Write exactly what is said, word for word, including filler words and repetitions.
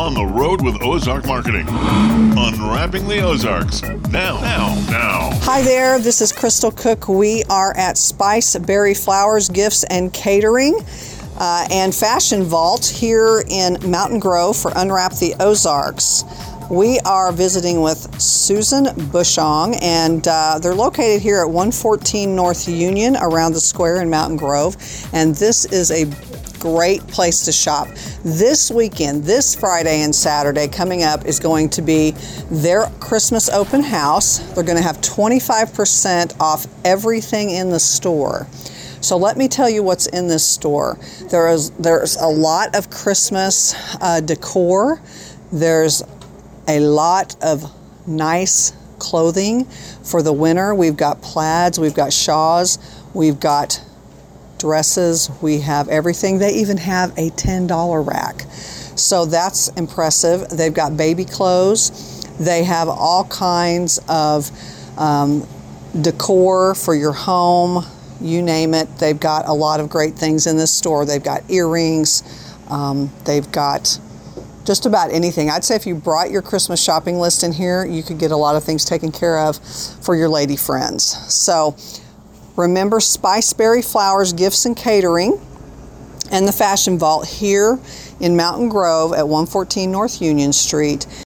on the road with Ozark Marketing. Unwrapping the Ozarks. Now, now, now. Hi there, this is Crystal Cook. We are at Spice Berry Flowers, Gifts and Catering uh, and Fashion Vault here in Mountain Grove for Unwrap the Ozarks. We are visiting with Susan Bushong, and uh, they're located here at one fourteen North Union around the square in Mountain Grove, and this is a great place to shop. This weekend, this Friday and Saturday coming up is going to be their Christmas open house. They're going to have twenty-five percent off everything in the store. So let me tell you what's in this store. There is there's a lot of Christmas uh, decor. There's a lot of nice clothing for the winter. We've got plaids, we've got shawls, we've got dresses, we have everything. They even have a ten dollar rack. So that's impressive. They've got baby clothes. They have all kinds of um, decor for your home, you name it. They've got a lot of great things in this store. They've got earrings, um, they've got just about anything. I'd say if you brought your Christmas shopping list in here, you could get a lot of things taken care of for your lady friends. So remember Spice Berry Flowers, Gifts and Catering and the Fashion Vault here in Mountain Grove at one fourteen North Union Street.